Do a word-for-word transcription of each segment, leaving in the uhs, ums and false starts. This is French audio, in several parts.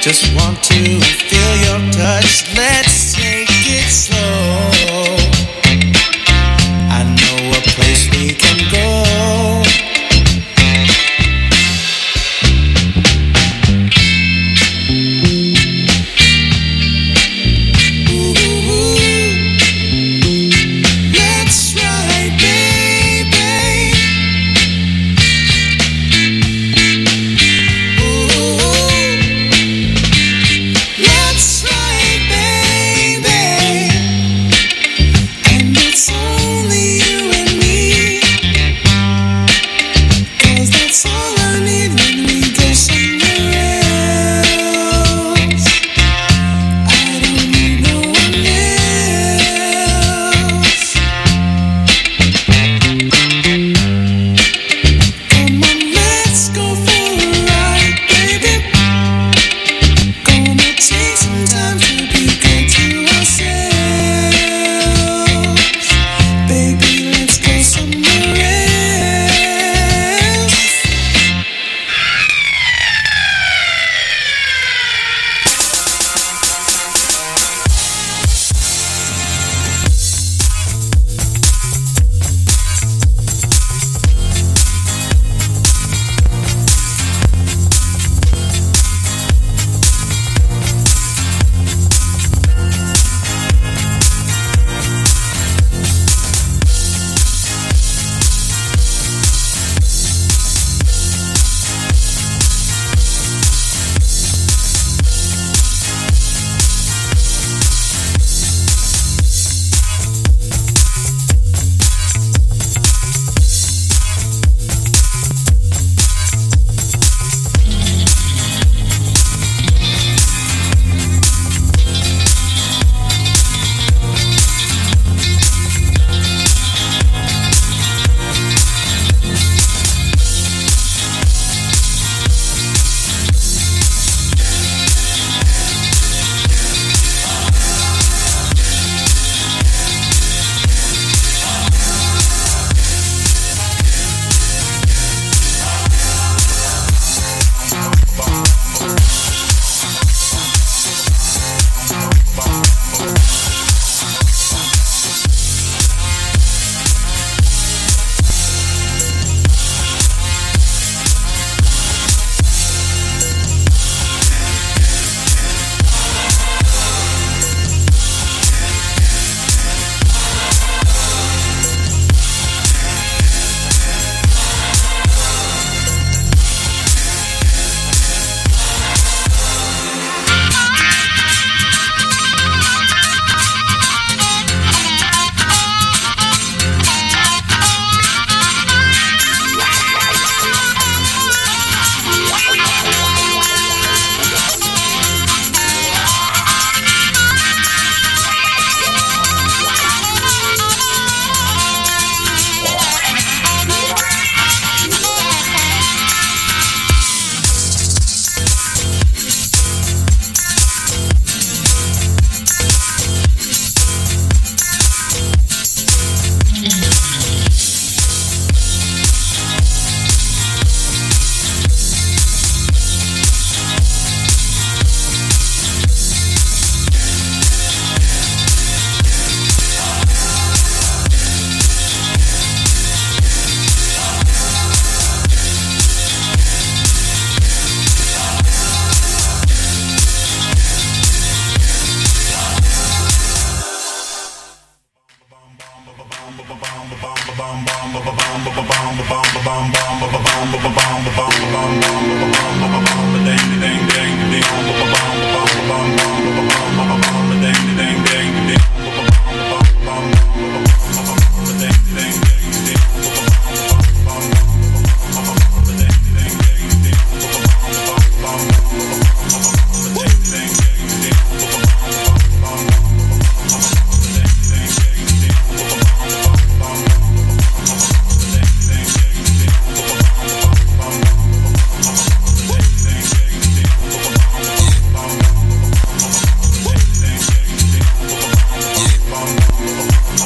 Just want to feel your touch. Let's take it slow. I know a place we can go.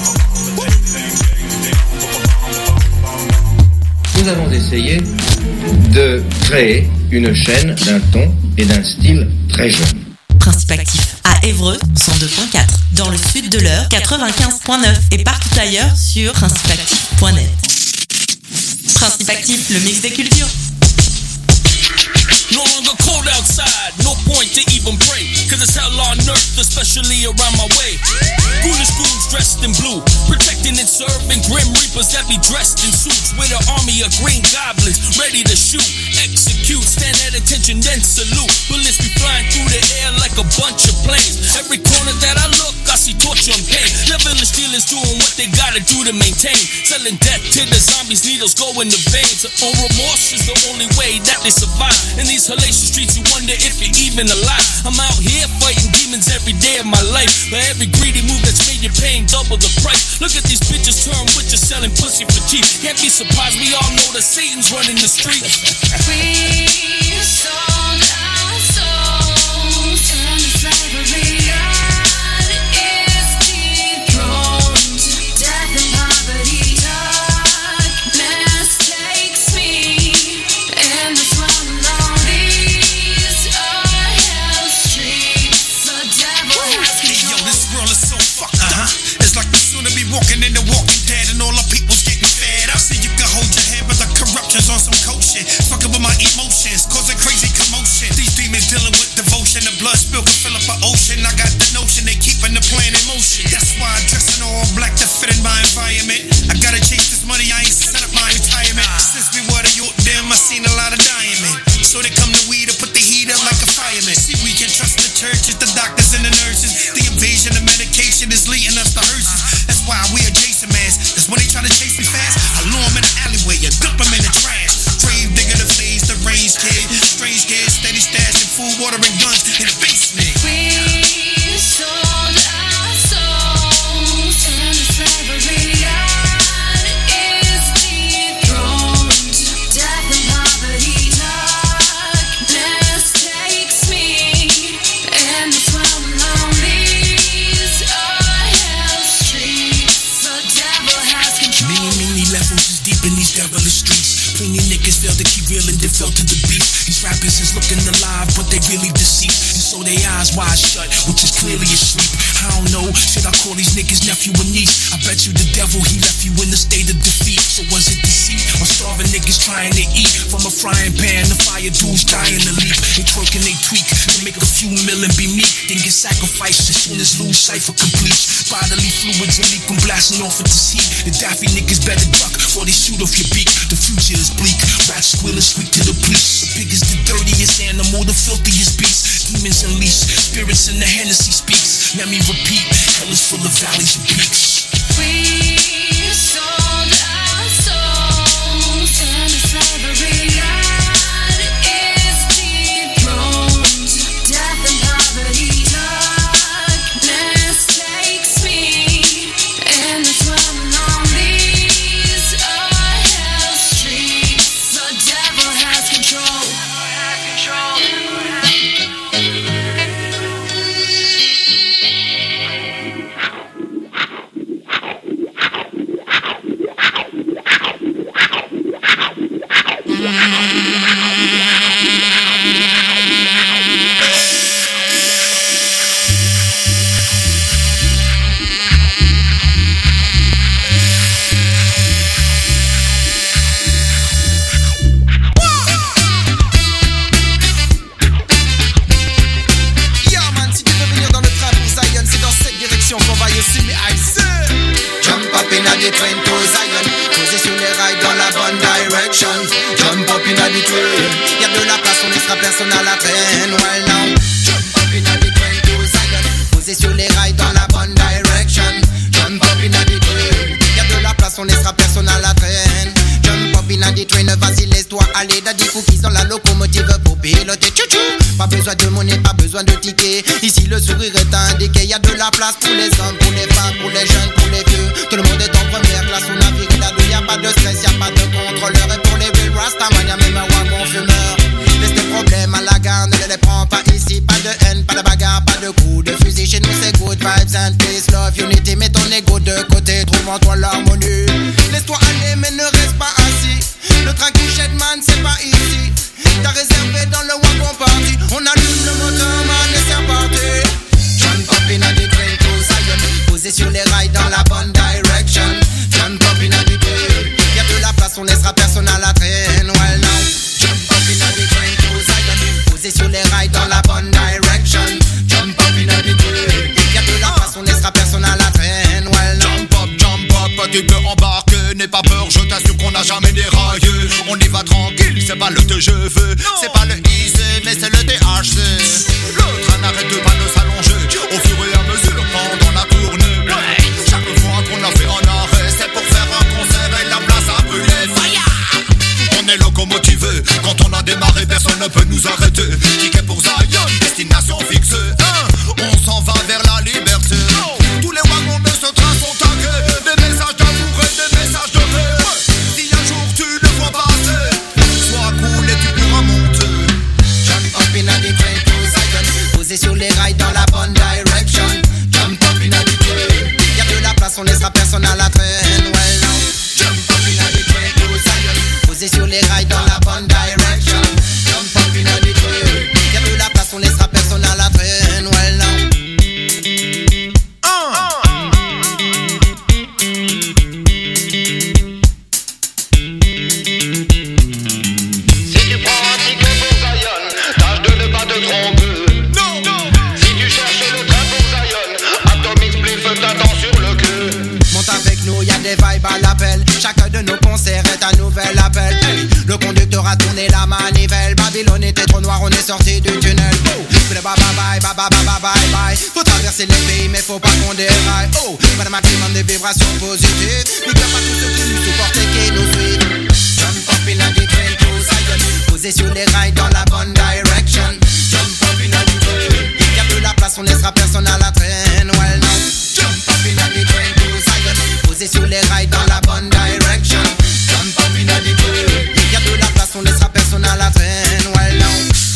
Nous allons essayer de créer une chaîne d'un ton et d'un style très jeune. Principe Actif à Évreux, cent deux point quatre, dans le sud de l'Eure, quatre-vingt-quinze point neuf et partout ailleurs sur principe actif point net. Principe Actif, le mix des cultures. No longer cold outside, no point to even pray, cause it's hell on earth, especially around my way. Ghoulish ghouls dressed in blue, protecting and serving grim reapers that be dressed in suits with an army of green goblins, ready to shoot, execute, stand at attention then salute. Bullets be flying through the air like a bunch of planes. Every corner that I look, I see torture and pain. The village dealers doing what they gotta do to maintain, selling death to the zombies, needles go in the veins. On remorse is the only way that they survive. In these hellacious streets, you wonder if you're even alive. I'm out here fighting demons every day of my life, but every greedy move that's made you paying double the price. Look at these bitches turn witches selling pussy for cheap. Can't be surprised, we all know that Satan's running the streets. We sold our souls into slavery. God is dethroned. Death and poverty. Darkness takes me in the swamp. Walking in the Walking Dead and all our people's getting fed up. See, you can hold your head, but the corruption's on some cold shit. Fucking with my emotions, causing crazy commotion. These demons dealing with devotion, the blood spill can fill up an ocean. I got the notion they keeping the plan in motion. That's why I'm dressing all black to fit in my environment. I gotta chase this money, I ain't set up my retirement. Since we were the youth, them I seen a lot of dying men. So they come to we to put the heat up like a fireman. See, we can trust the churches, the doctors and the nurses. The invasion of medication is leading us to hearses. That's why we are Jason Mans. That's when they try to chase me fast. I lure them in the alleyway and dump them in the trash. Grave digger the phase, the range kid. Strange kid, steady stash and food, water and guns in the basement. We sold our souls into slavery. God is dethroned. Death and poverty. Darkness takes me in the swamp along these are hell streets. The devil has control. Many, many levels is deep in these devilish streets. Plenty niggas fail to keep real and they fell to the beat. These rappers is looking alive, but they really deceit. And so they eyes wide shut, which is clearly asleep. I don't know, should I call these niggas nephew and niece? I bet you the devil, he left you in a state of defeat. So was it deceit or starving niggas trying to eat? From a frying pan, the fire dudes dying to leap. They twerk and they tweak, they make a few mil and be meek. Then get sacrificed as soon as lose cipher completes. Bodily fluids and leak when blasting off at this heat. The daffy niggas better duck before they shoot off your beak. The future is bleak, rats squeal and squeak to the police. The pig is the dirtiest animal, the filthiest beast. Demons unleashed, spirits in the Hennessy speaks. Let me repeat, hell is full of valleys and peaks. We sold our souls into slavery. God is dethroned. Death and poverty. Darkness takes me in the swamp along these are hell streets. The devil has control. qu'on va y aussi, mais ice. Jump up in a the train to Zion. Position les rails dans la bonne direction. Jump up in a the train. Y'a de la place, on laissera personne à la traîne. Well now. Jump up in a the train to Zion. Position les rails dans la bonne direction. Jump up in a the train. Y'a de la place, on laissera personne à la traîne. Jump up in a the train, vas-y laisse-toi aller. Daddy Fouki dans la locomotive pour piloter. Tchou-tchou. Pas besoin de monnaie, pas besoin de ticket. Ici le sourire est indiqué. Y'a de la place pour les hommes, pour les femmes, pour les jeunes, pour les vieux. Tout le monde est en première classe, on a viré là-dedans. Y'a pas de stress, y'a pas de contrôleur. Et pour les real Rastaman, y'a même un wagon fumeur. Laisse tes problèmes à la gare, ne les prends pas ici. Pas de haine, pas de bagarre, pas de coups de fusil. Chez nous c'est good vibes and peace, love, unity. Mets ton ego de côté, trouve en toi l'harmonie. Laisse-toi aller mais ne reste pas assis. Le train couchette man c'est pas ici. je veux. C'est pas le I C, mais c'est le T H C. Le train n'arrête pas de s'allonger au fur et à mesure pendant la tournée. Chaque fois qu'on a fait un arrêt, c'est pour faire un concert et la place a brûlé. Fire! On est locomotivé, quand on a démarré, personne ne peut nous arrêter. Ticket pour Zion, destination fixée. Hein? On s'en va vers la liberté. Tous les wagons de ce train sont tagués. Des messages d'amour et des messages de paix. Si un jour tu le vois passer, sois cool et tu pourras monter. Jump up in a the train to Zion. Posé sur les rails dans la bonne direction. Jump up in a the train. Y'a de la place, on laissera personne à la traîne. Well now. Jump up in a the train to Zion. Posé sur les rails dans la bonne direction. Jump up in a the train. Y'a de la place, on laissera personne à la traîne. Well now. Des vibes à l'appel, chacun de nos concerts est un nouvel appel. Hey, le conducteur a tourné la manivelle. Babylone était trop noir, on est sorti du tunnel. Oh, bye bye bye bye bye bye bye bye. Faut traverser les pays, mais faut pas qu'on déraille. Oh, pas le maximum de vibrations positives. Nous pas tous ceux qui nous supportent et qui nous suivent. Jump up in a the train to Zion. Posé sur les rails dans la bonne direction. Jump up in a the train. Y'a de la place, on laissera personne à la traîne. Well now. Jump up in a the train to Zion. Posé sur les rails dans la bonne direction. Jump up in a the train. Y'a de la place, on laissera personne à la traîne. Well now.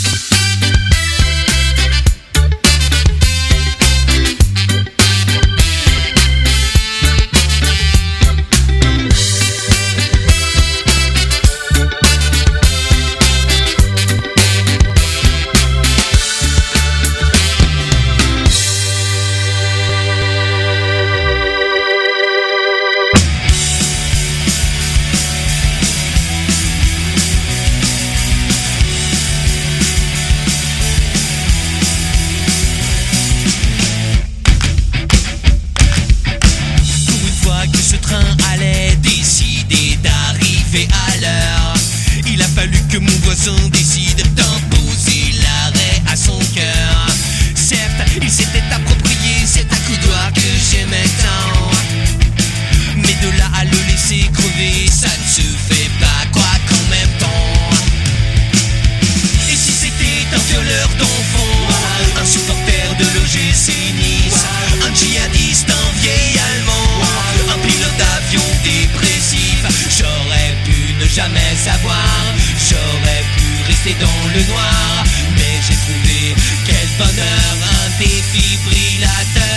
À l'heure, il a fallu que mon voisin décide d'imposer l'arrêt à son cœur. Certes, il s'était approprié cet accoudoir que j'aimais tant, mais de là à le laisser crever, ça ne se fait pas, quoi qu'en même temps. Et si c'était un violeur d'enfants, un supporter de l'O G C Nice, un djihadiste, un vieil Allemand, un pilote d'avion dépressif, j'aurais pu ne jamais savoir, j'aurais pu rester dans le noir, mais j'ai trouvé quel bonheur, un défibrillateur.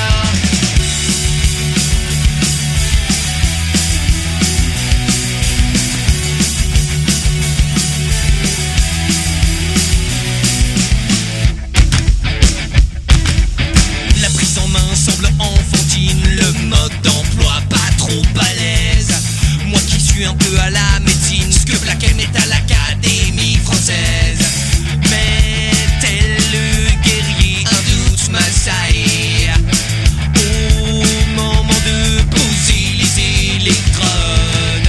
La prise en main semble enfantine, le mode d'emploi pas trop à l'aise. Moi qui suis un peu à la médecine, ce que Black M est à l'Académie française. Mais tel le guerrier, un doute m'assaillit au moment de poser les électrodes.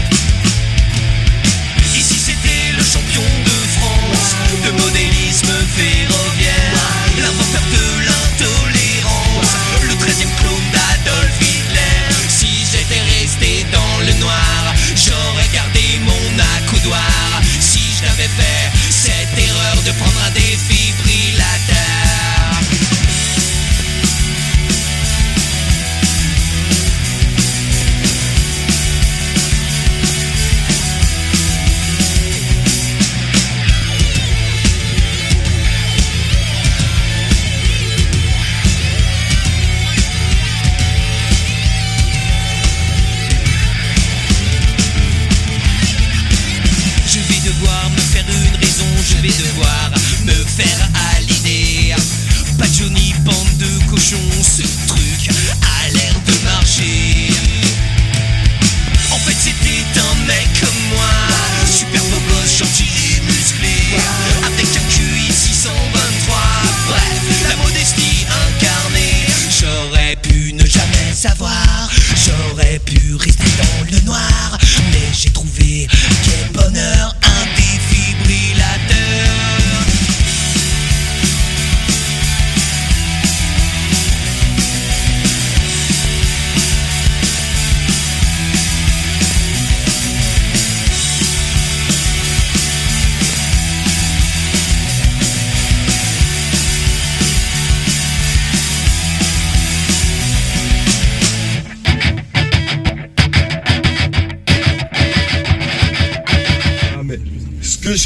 Ici c'était le champion de France, de modélisme ferroviaire, l'inventeur de l'intolérance, le treizième clone d'Adolf Hitler. Si j'étais resté dans le noir, j'aurais gardé mon accoudoir. Si je n'avais fait cette erreur de prendre un défibrillateur. Je vais devoir me faire à l'idée. Pas de Johnny, bande de cochons, ce truc a l'air de marcher. En fait c'était un mec comme moi, super beau gosse, gentil et musclé, avec un Q I six cent vingt-trois. Bref, la modestie incarnée. J'aurais pu ne jamais savoir, j'aurais pu rester dans le noir, mais j'ai trouvé quel bonheur, un défibrillateur.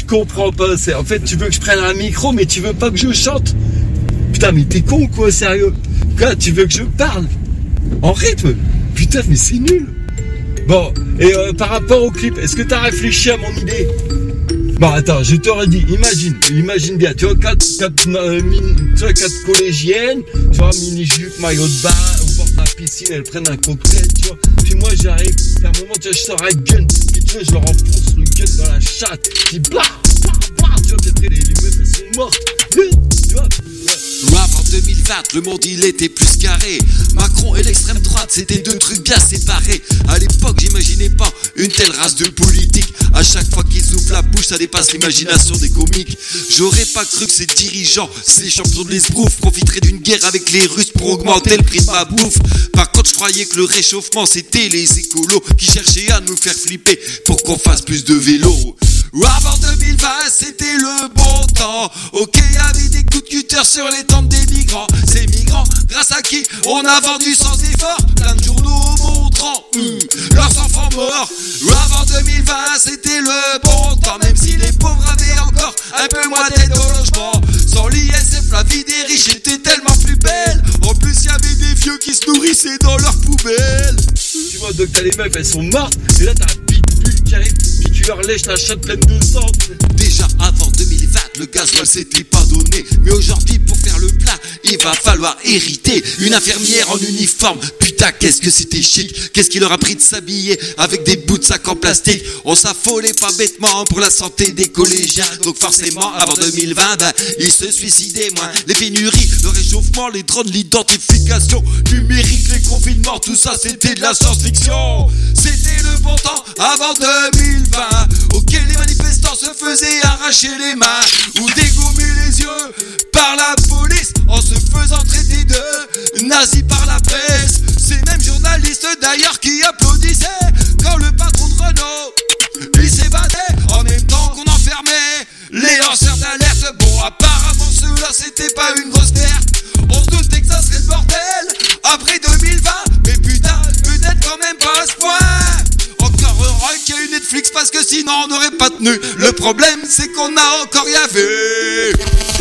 comprends pas. C'est, en fait, tu veux que je prenne un micro, mais tu veux pas que je chante. Putain, mais t'es con quoi, sérieux? Quoi, tu veux que je parle en rythme? Putain, mais c'est nul. Bon, et euh, par rapport au clip, est-ce que t'as réfléchi à mon idée? Bon, attends, je t'aurais dit, imagine, imagine bien, tu vois, quatre, quatre, euh, mini, tu vois, quatre collégiennes, tu vois, mini-jupe, maillot de bain, au bord de la piscine, elles prennent un cocktail, tu vois. Puis moi, j'arrive, à un moment, tu vois, je sors un gun, puis tu vois, je leur enfonce le gun dans la chatte, puis blah, blah, blah, tu vois, puis après, les, les meufs, elles sont mortes, tu vois. Rap en deux mille vingt, le monde il était plus carré. Macron et l'extrême droite, c'était deux trucs bien séparés. À l'époque, j'imaginais pas une telle race de politique. À chaque fois qu'ils ouvrent la bouche, ça dépasse l'imagination des comiques. J'aurais pas cru que ces dirigeants, ces champions de l'esbrouf, profiteraient d'une guerre avec les Russes pour augmenter le prix de ma bouffe. Par contre, je croyais que le réchauffement, c'était les écolos qui cherchaient à nous faire flipper pour qu'on fasse plus de vélo. Rap en deux mille vingt, c'était le bon temps. Ok, y'avait des coups de cutter sur les tempes des migrants. Ces migrants, grâce à qui on a vendu sans effort plein de journaux montrant mmh, leurs enfants morts. Rap en deux mille vingt, c'était le bon temps. Même si les pauvres avaient encore un peu moins d'aide au logement. Sans l'I S F, la vie des riches était tellement plus belle. En plus, y'avait des vieux qui se nourrissaient dans leurs poubelles. Tu vois, donc t'as les meufs, elles sont mortes. Et là, t'as un pitbull qui arrive, puis tu leur lèches la chatte pleine de sang. Déjà avant deux mille vingt, le gasoil s'était pas donné. Mais aujourd'hui, pour faire le plein, il va falloir hériter. Une infirmière en uniforme, putain, qu'est-ce que c'était chic. Qu'est-ce qu'il leur a pris de s'habiller avec des bouts de sac en plastique. On s'affolait pas bêtement pour la santé des collégiens. Donc forcément, avant deux mille vingt, ben, ils se suicidaient moins. Les pénuries, le réchauffement, les drones, l'identification numérique, les confinements, tout ça c'était de la science-fiction. C'était le bon temps avant deux mille vingt. Ok, les manifestants se faisaient arracher les mains ou dégommer les yeux par la police en se faisant traiter de nazis par la presse. Ces mêmes journalistes d'ailleurs qui applaudissaient quand le patron de Renault il s'évadait en même temps qu'on enfermait les lanceurs d'alerte. Bon, apparemment ceux-là c'était pas une grosse perte. On se doutait que ça serait le bordel après deux mille vingt, mais putain, peut-être quand même pas à ce point. Encore heureux qu'il y a eu Netflix parce que sinon on n'aurait pas tenu. Le problème c'est qu'on a encore rien vu.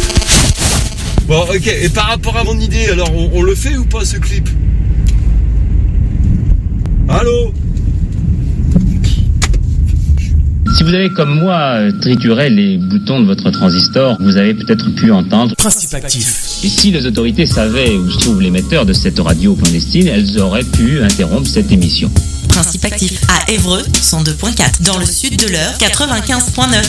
Bon, ok, et par rapport à mon idée, alors on, on le fait ou pas ce clip? Allô? Si vous avez comme moi trituré les boutons de votre transistor, vous avez peut-être pu entendre Principe actif. Et si les autorités savaient où se trouve l'émetteur de cette radio clandestine, elles auraient pu interrompre cette émission. Principe actif à Évreux, cent deux point quatre. Dans le sud de l'Eure, quatre-vingt-quinze point neuf.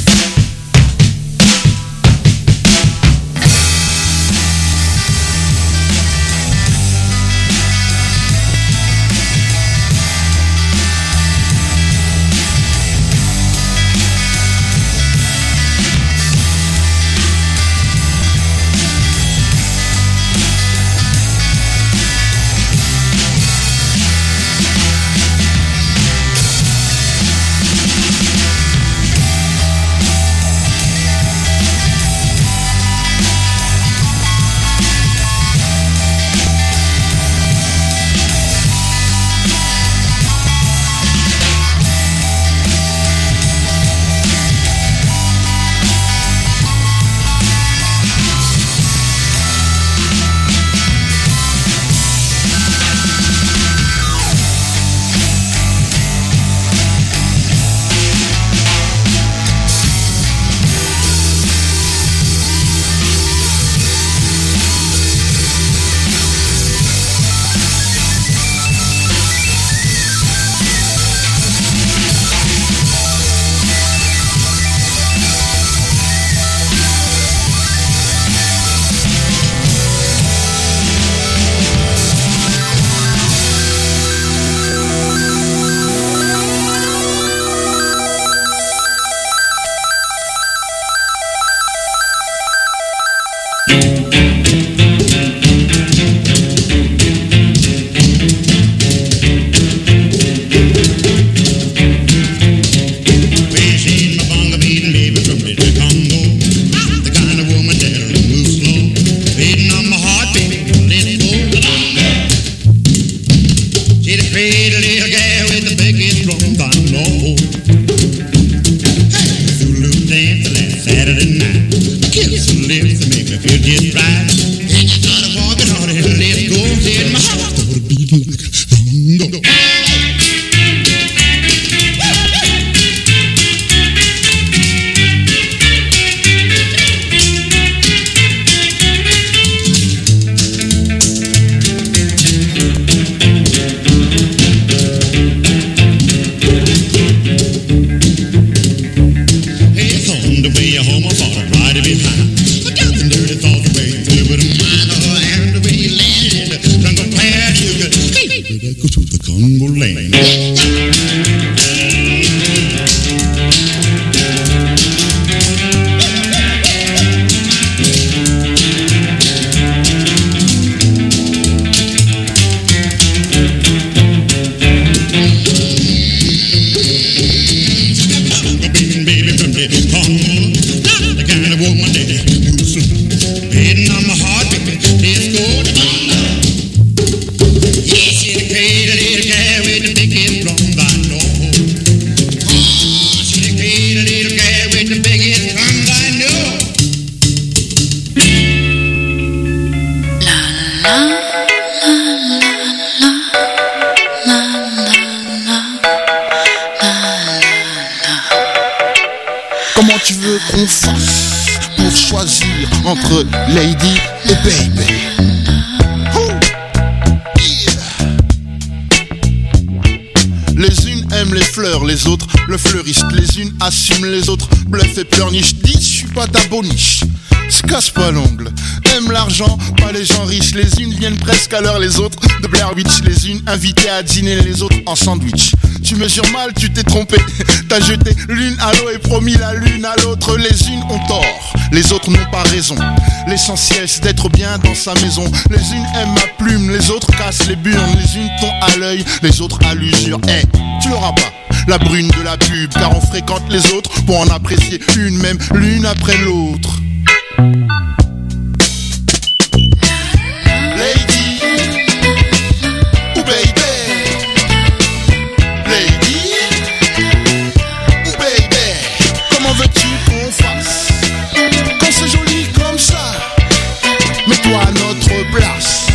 Comment tu veux qu'on fasse pour choisir entre Lady et Baby? Oh, yeah. Les unes aiment les fleurs, les autres le fleuriste. Les unes assument, les autres bluffent et pleurnichent. Dis, je suis pas ta boniche, se casse pas l'ongle. Aime l'argent, pas les gens riches. Les unes viennent presque à l'heure, les autres de Blair Witch. Les unes invitées à dîner, les autres en sandwich. Tu mesures mal, tu t'es trompé. T'as jeté l'une à l'eau et promis la lune à l'autre. Les unes ont tort, les autres n'ont pas raison. L'essentiel c'est d'être bien dans sa maison. Les unes aiment ma plume, les autres cassent les burnes. Les unes t'ont à l'œil, les autres à l'usure. Eh, hey, tu l'auras pas, la brune de la pub, car on fréquente les autres pour en apprécier une, même l'une après l'autre. Lady ou baby? Lady ou baby? Comment veux-tu qu'on fasse quand c'est joli comme ça? Mets-toi à notre place.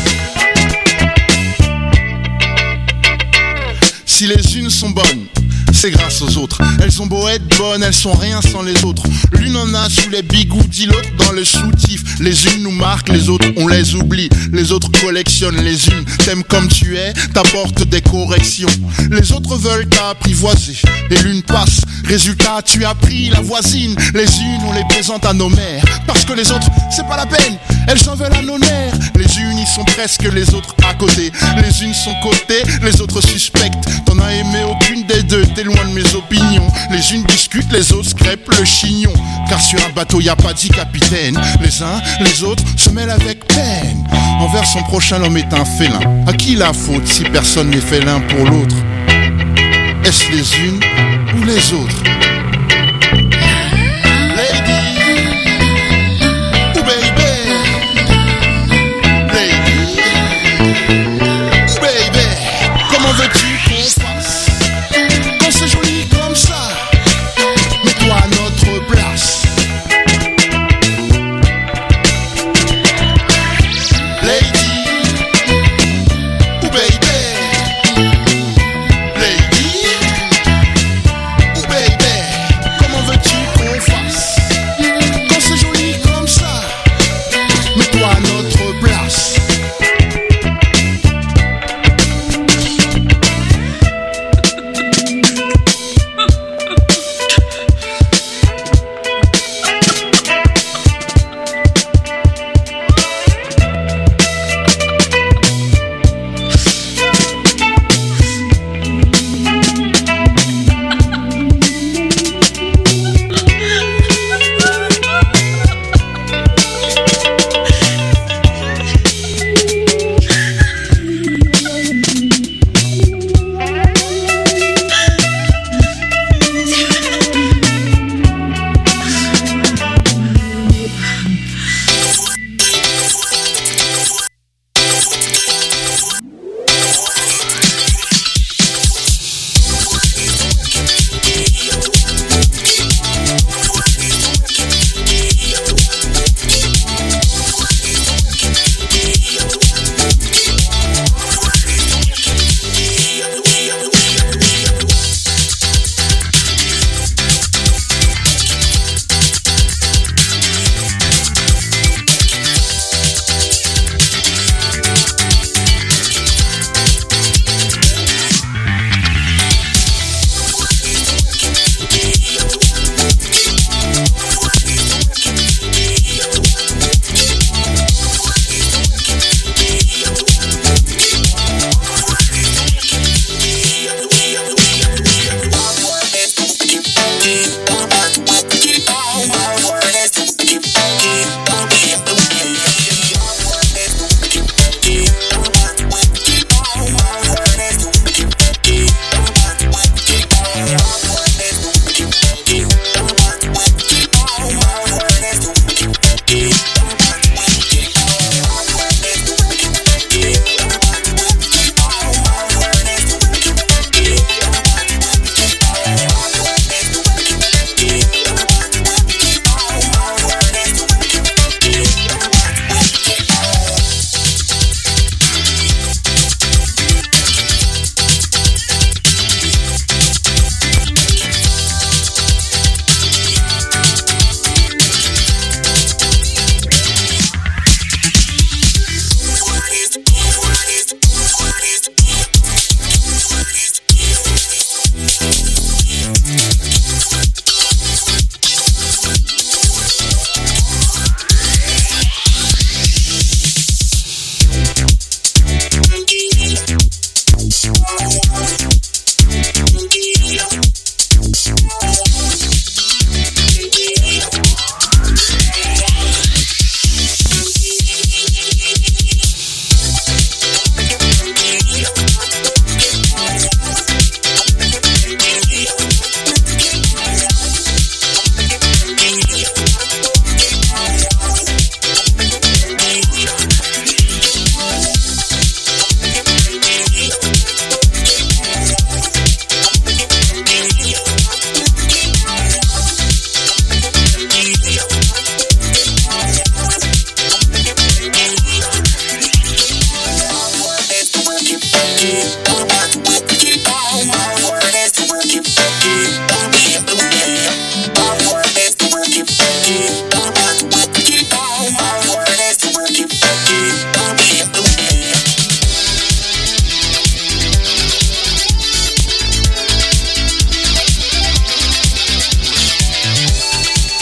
Si les unes sont bonnes, c'est grâce aux autres. Elles ont beau être bonnes, elles sont rien sans les autres. L'une en a sous les bigoudis, l'autre dans le soutif. Les unes nous marquent, les autres on les oublie. Les autres collectionnent, les unes t'aiment comme tu es, t'apportent des corrections. Les autres veulent t'apprivoiser et l'une passe. Résultat, tu as pris la voisine. Les unes on les présente à nos mères, parce que les autres c'est pas la peine, elles en veulent à nos nerfs. Les unes y sont presque, les autres à côté. Les unes sont cotées, les autres suspectes. T'en as aimé aucune des deux, t'es loin de mes opinions. Les unes discutent, les autres crêpent le chignon. Car sur un bateau y a pas dix capitaines. Les uns, les autres se mêlent avec peine. Envers son prochain l'homme est un félin. À qui la faute si personne n'est félin pour l'autre? Est-ce les unes ou les autres?